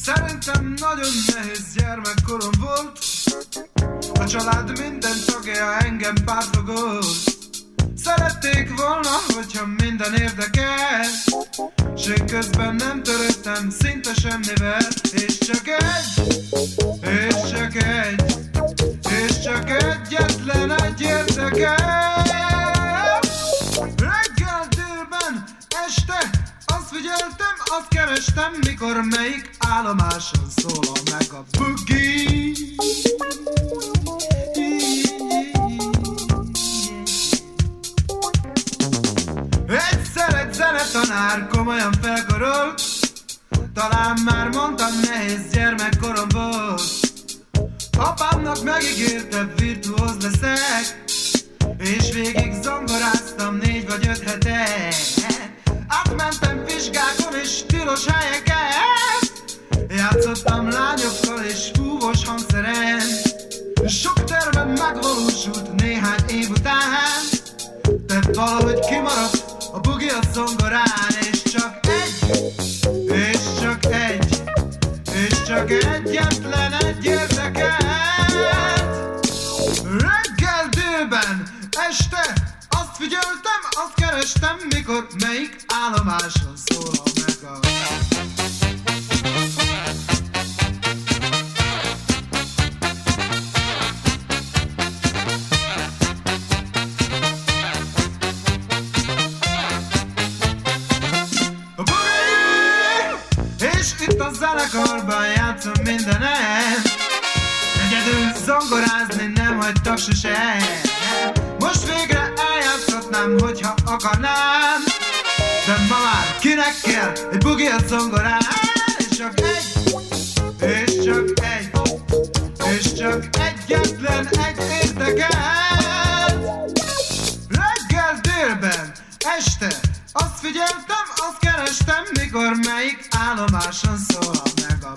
Szerintem nagyon nehéz gyermekkorom volt. A család minden tagja engem pártfogolt. Szerették volna, hogyha minden érdekes, s én közben nem törődtem szinte semmivel. És csak egyetlen egy érdekel. Reggel, délben, este azt figyeltem, azt kerestem, mikor melyik állomáson szólal meg a boogie. Egyszer egy zenetanár komolyan felkarolt, talán már mondtam, nehéz gyermekkorom volt. Apámnak megígérte, virtuóz leszek, és végig zongoráztam 4 vagy 5 hetet. Átmentem vizsgákon és tilos helyeket, játszottam lányokkal és fúvós hangszeren. Sok tervem megvalósult néhány év után, de valahogy kimaradt a bugi a zongorán. És csak egyetlen egy érdekelt. Reggel, délben, este azt figyeltem, azt kerestem, mikor melyik állomáson szólal meg a... Itt a zenekarban játszom mindenem, egyedül zongorázni nem hagytak sose. Most végre eljátszhatnám, hogyha akarnám, de ma már kinek kell egy bugiat zongorán. És csak egyetlen egy érdekelt. Reggel, délben, este azt figyeltem, azt kerestem, mikor melyik állomáson szólal meg a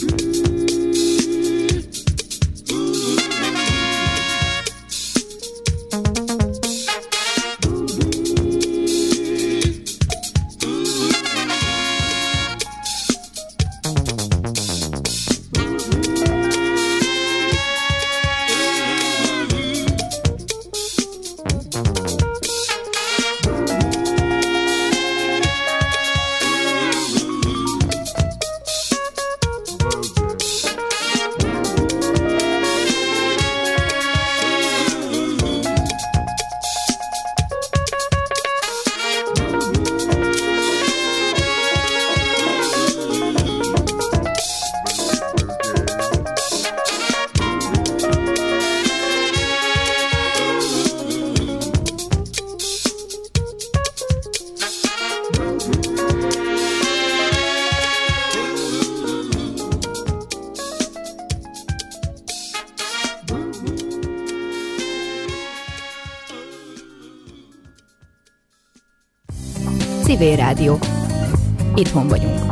Civil Rádió. Itthon vagyunk.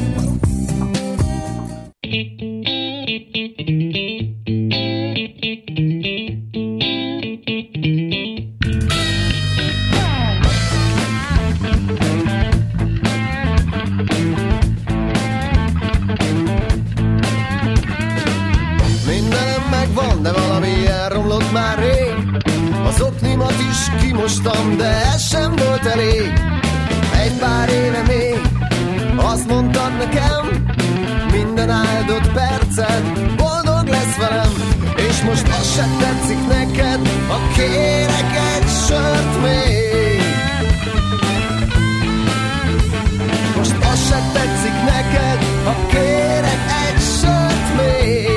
Mindenem megvan, de valami elromlott már rég. Az oknimat is kimostam, de ez sem volt elég. Egy pár éve még azt mondtad nekem, minden áldott perced boldog lesz velem. És most az se tetszik neked, ha kérek egy sört még. Most az se tetszik neked, ha kérek egy sört még.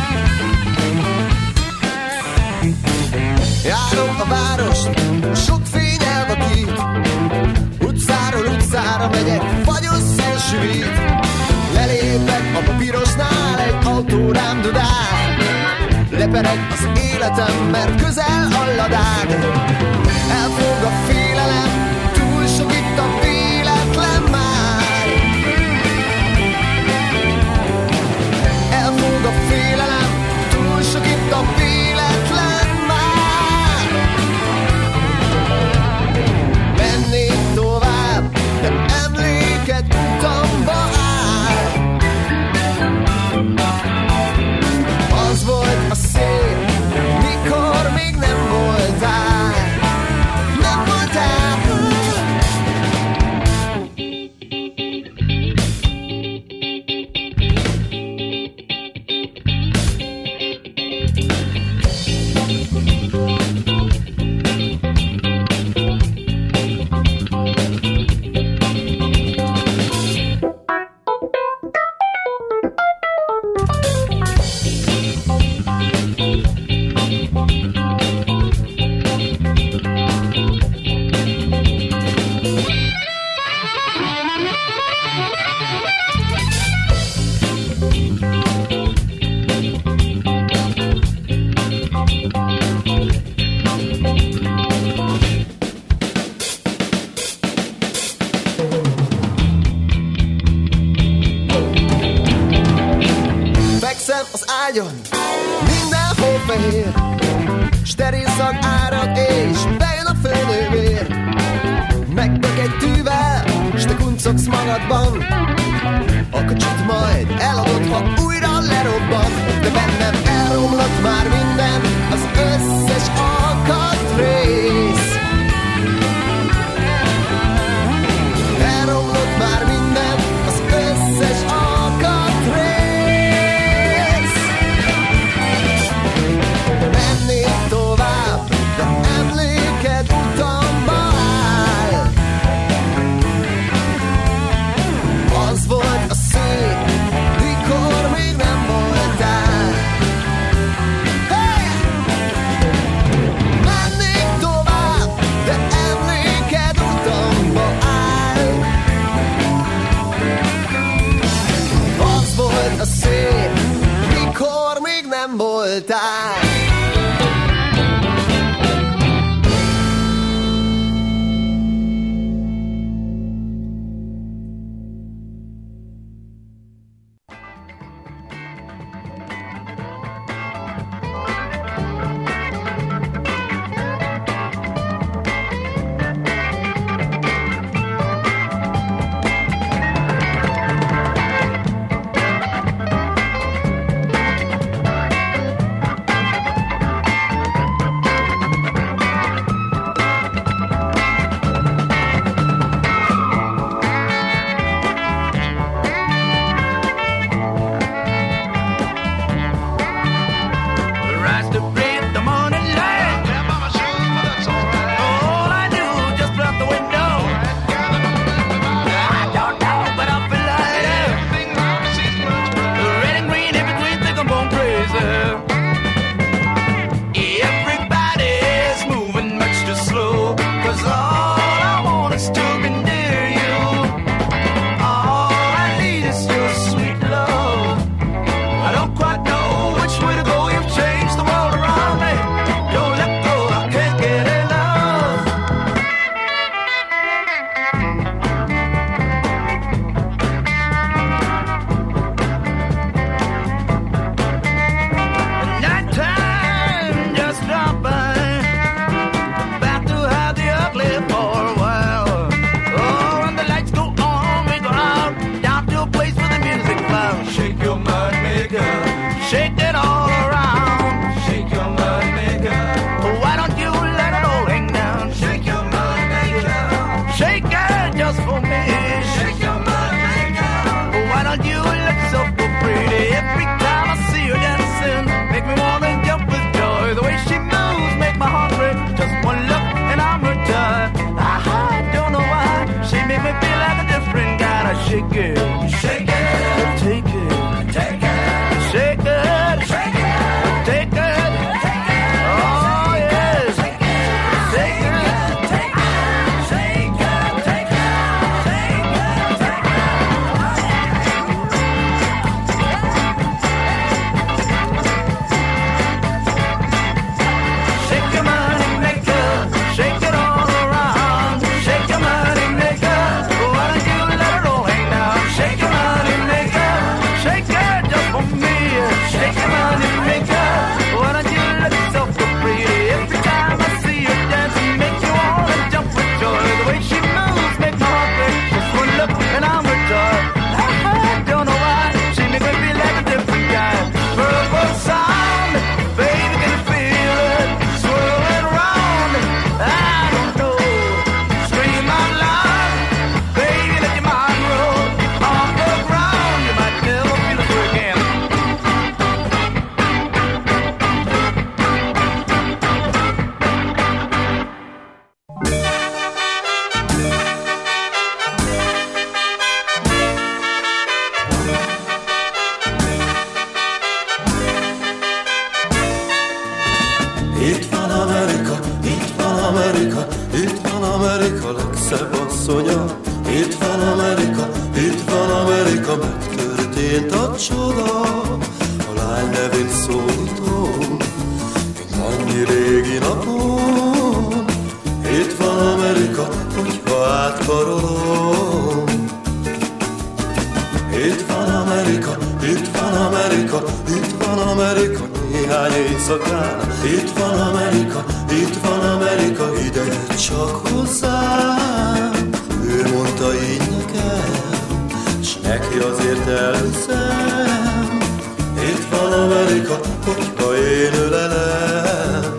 Járom a várost, sok fény elvakít, utcáról utcára megyek, fagyos szél süvít. Lelépek a papírosnál, egy autó rám dudál. Lepereg az életem, mert közel a ladád. Elfog a félelem, túl sok itt a véletlen már. Elfog a félelem, túl sok itt a véletlen már. Mennék tovább, de emléket utamba áll. Fekszem az ágyon, mindenhol fehér, steril szag árad és bejön a főnővér. Megdök egy tűvel, s te kuncogsz magadban, a kocsit majd eladod, ha újra lerobban. De bennem elromlott már minden, az összes alkatrész. Elromlott már minden, az összes alkatrész. Mennék tovább, de emléked utamba áll. Az volt a szép, mikor még nem voltál. Hey! Mennék tovább, de emléked utamba áll. Az volt a szép, mikor még nem voltál. Amerika legszebb asszonya. Itt van Amerika, megtörtént a a csoda, a lány nevén szólítom, mint annyi régi napon. Itt van Amerika, hogyha átkarolom. Itt van Amerika, itt van Amerika, itt van Amerika, néhány éjszakán. Itt van Amerika, itt van Amerika, ide csak hozzám. Ő mondta így nekem, s neki azért elhiszem. Itt van Amerika, hogyha én ölelem.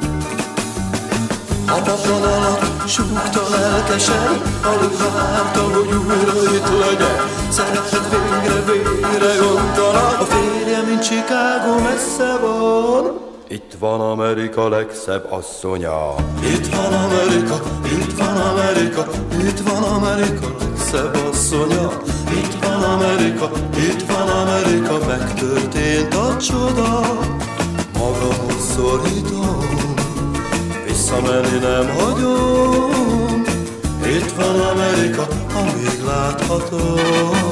A paplan alatt súgta lelkesen, alig várta, hogy újra itt legyen. Szeretett végre gondolat, a férje, mint Chicago messze van. Itt van Amerika legszebb asszonya. Itt van Amerika, itt van Amerika, itt van Amerika legszebb asszonya. Itt van Amerika, itt van Amerika, megtörtént a csoda. Magamhoz szorítom, visszamenni nem hagyom. Itt van Amerika, amíg láthatom.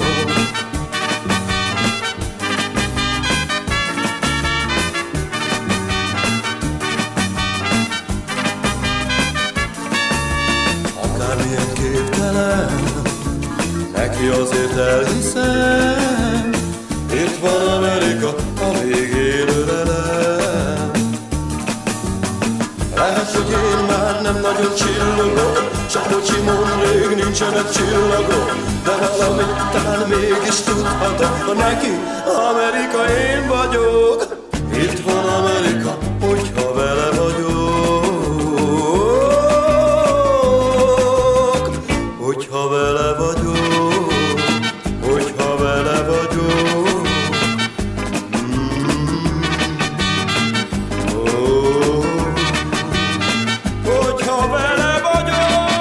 Akármilyen képtelen, neki azért elhiszem. Itt van Amerika, amíg én ölelem. Lehet, hogy én már nem nagyon csillogok, csak kocsimon rég nincsenek csillagok, de valamit talán mégis tudhatok, ha neki Amerika én vagyok. Itt van Amerika, hogyha vele vagyok. Hogyha vele vagyok, hogyha vele vagyok. Hogyha vele vagyok.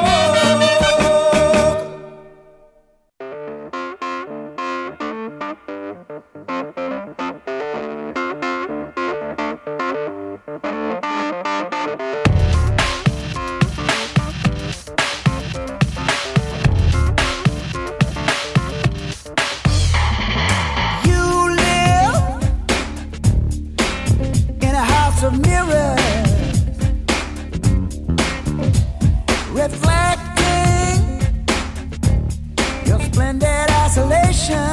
You live in a house of mirrors, reflecting your splendid isolation.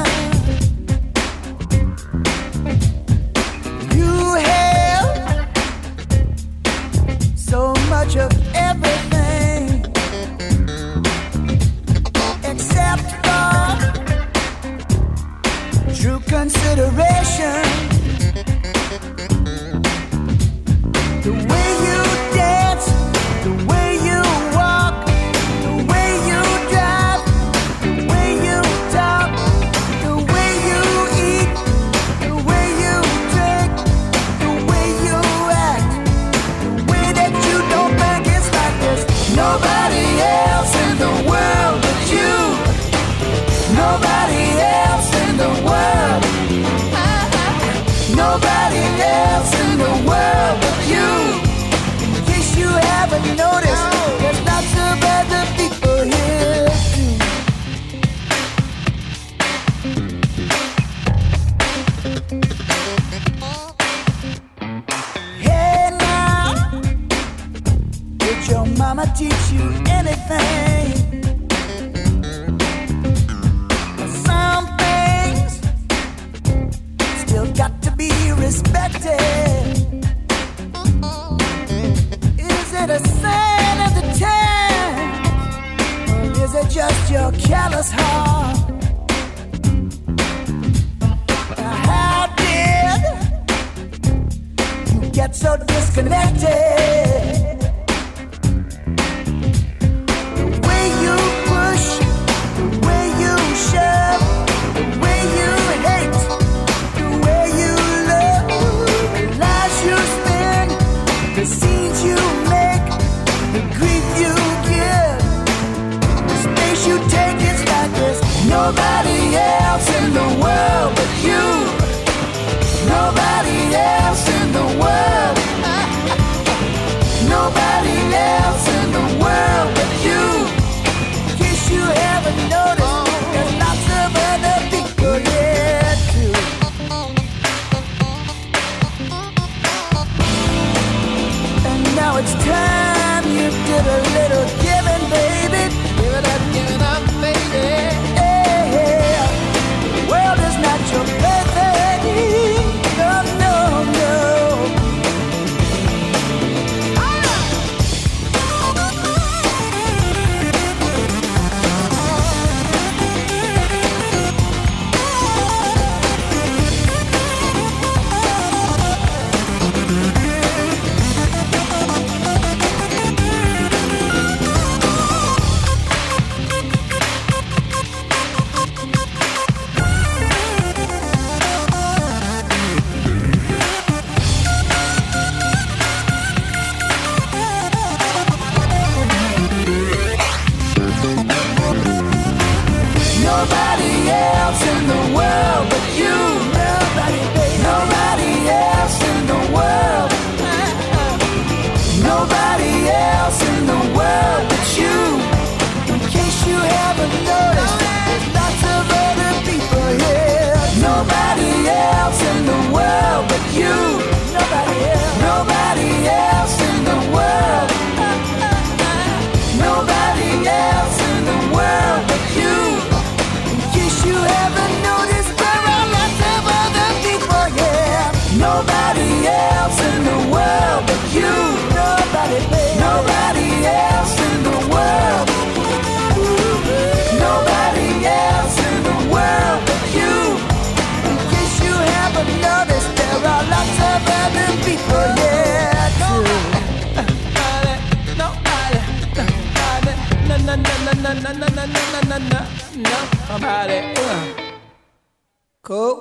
You have so much of everything except for true consideration. The way you dance, the way you walk, the way you drive, the way you talk, the way you eat, the way you drink, the way you act, the way that you don't think it's like this. Nobody else in the world but you. Nobody else in the world. Nobody else in the world but you. In case you haven't noticed, there's lots of other people here too. Hey now, did your mama teach you anything? Some things still got to be respected. Is it a sign of the time, or is it just your callous heart? How did you get so disconnected? The way you push, the way you shove, the way you hate, the way you love, the lies you spin, the scenes you make, the grief you give, the space you take, it's like there's nobody else in the world but you. Nobody else in the world. Nobody else in the world but you. Nobody, baby. Nobody else in the world. Nobody else in the world but you. In case you haven't noticed, there are lots of other people here too. Nobody. Cool.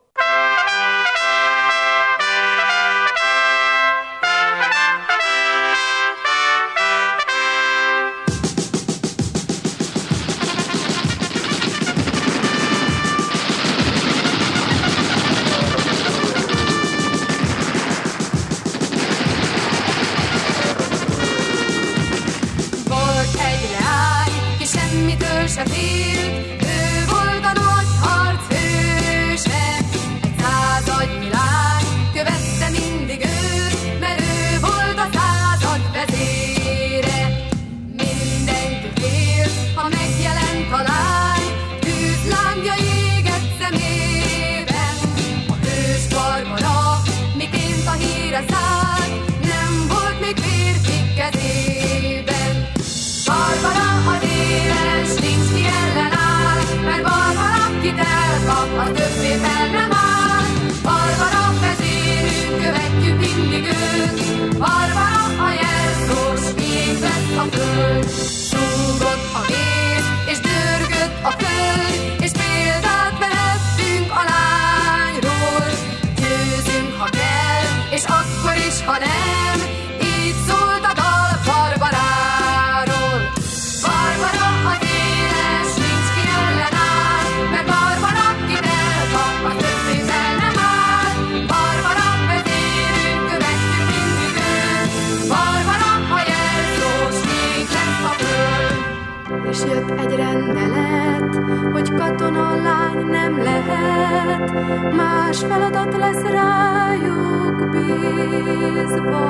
Se félt, ő volt a nagy harc hőse. Egy századnyi lány követte mindig őt, mert ő volt a század vezére. Mindenki félt, ha megjelent a lány, tűzlángja égett szemében. A hős Barbara, miként a híre szállt, nem volt még férfi kezében. Barbara a délen, s nincs ki ellenáll, mert Barbara kit elkap, a többé fel nem áll. Barbara vezérünk, követjük mindig őt, Barbara a jelszós, miénk lesz a föld. Súgott a vér, és dörgött a föld, és példát vehettünk a lányról. Győzünk, ha kell, és akkor is, ha nem, így szólt a dal Barbaráról. Barbara a délen, s nincs ki ellenáll, mert Barbara kit elkap, a többé fel nem áll. Barbara vezérünk, követjük mindig őt, Barbara a jelszós, még lesz a föld. És jött egy rendelet, hogy katonalány nem lehet, más feladat lesz rájuk bízva.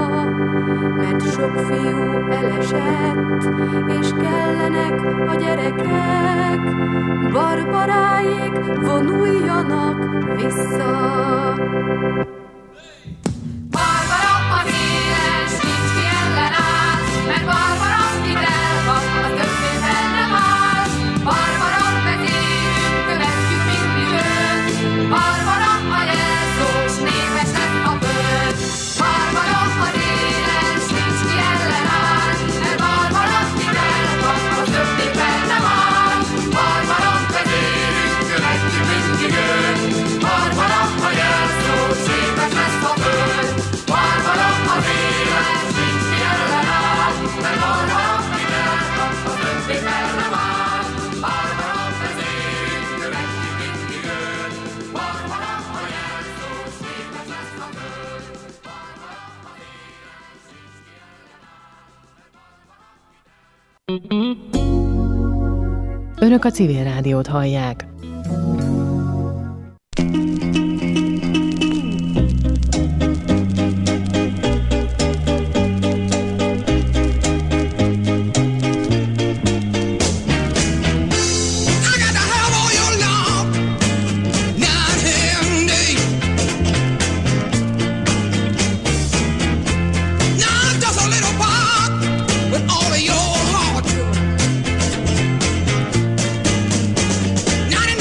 Mert sok fiú elesett, és kellenek a gyerekek, Barbaráék vonuljanak vissza. Barbara a délen, s nincs ki ellenáll, mert Barbara kit elkap, a többé fel nem áll. Barbara vezérünk, követjük mindig őt, Barbara a jelszós, népes lesz a föld. Barbara a délen, s nincs ki ellenáll, mert Barbara kit elkap, a többé fel nem áll. Barbara vezérünk, követjük mindig őt, Barbara a jelszós, népes lesz a föld. Barbara a délen, s nincs ki ellenáll, mert Barbara kit elkap, a többé fel nem áll. Barbara vezérünk, követjük mindig őt, Barbara a jelszós, népes lesz a föld. Önök a Civil Rádiót hallják. All of your hard work. Now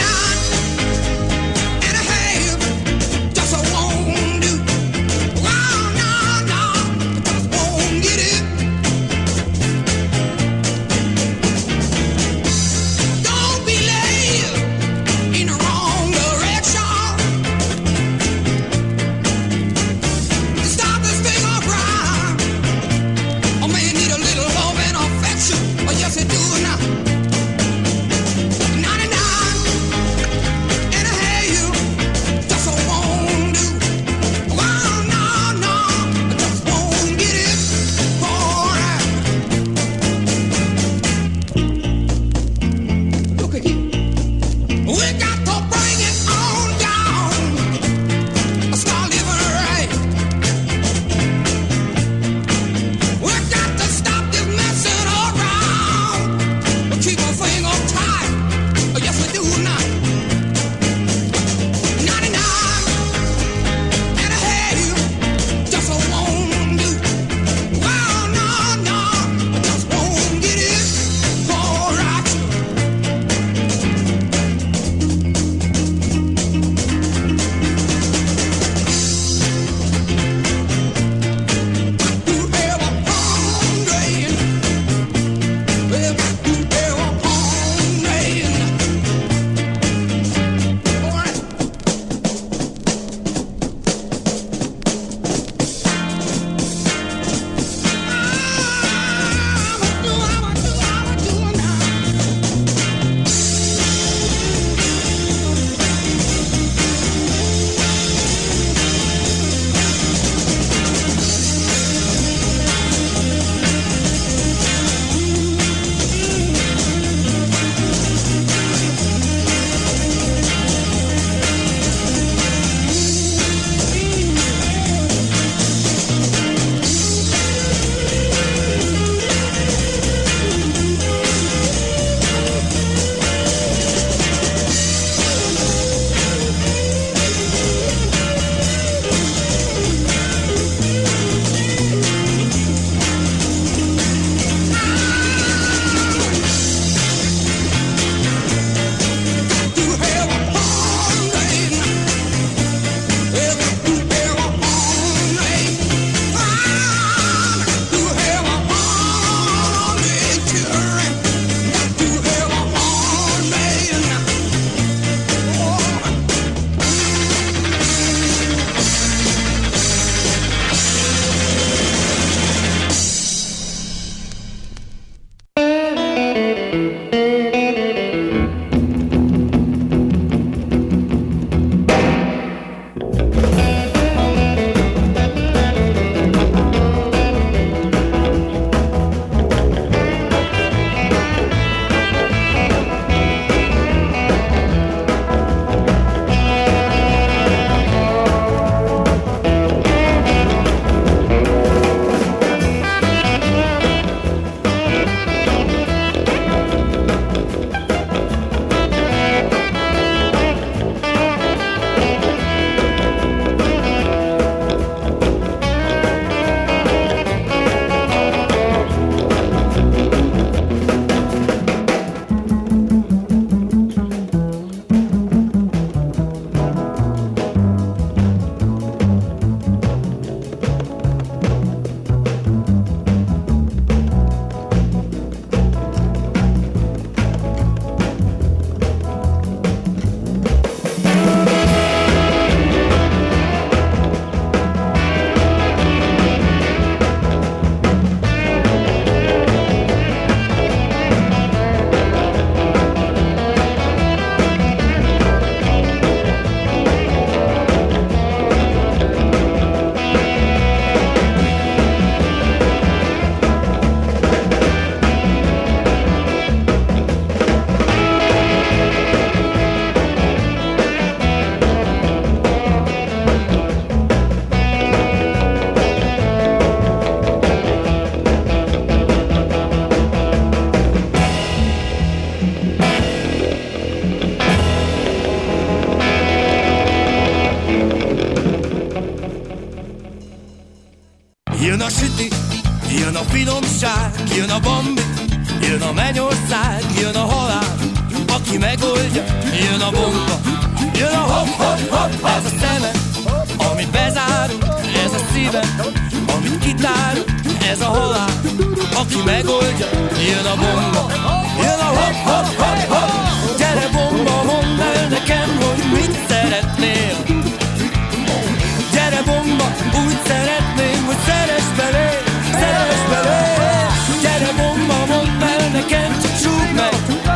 Jön a Bambi, jön a mennyország, jön a halál, aki megoldja, jön a bomba. Jön a hop-hop-hop, ez a szemem, amit bezárunk, ez a szívem, amit kitárunk, ez a halál, aki megoldja, jön a bomba. Jön a hop-hop-hop-hop, gyere bomba, mondd el nekem, hogy mit szeretnél. Gyere bomba, úgy szeretném, hogy szeress belé, szeress belé. Gyere bomba, mondd el nekem, csak súgd meg.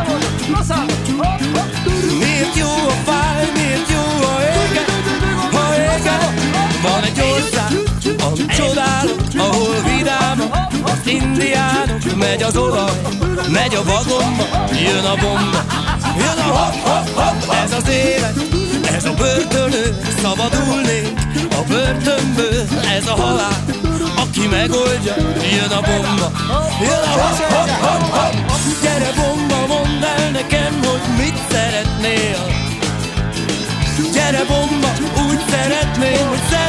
Miért jó a fáj, miért jó a éget, ha éget. Van egy ország, amit csodálok, ahol vidámak az indiánok. Megy az olaj, megy a vagomba, jön a bomba. Jön a hop-hop-hop, ez az élet, ez a börtönő, szabadulnék a börtönből, ez a halál, aki megoldja, jön a bomba. Jön a hop-hop-hop-hop, gyere bomba, mondd el nekem, hogy mit szeretnél. Gyere bomba, úgy szeretném, hogy szeretnél.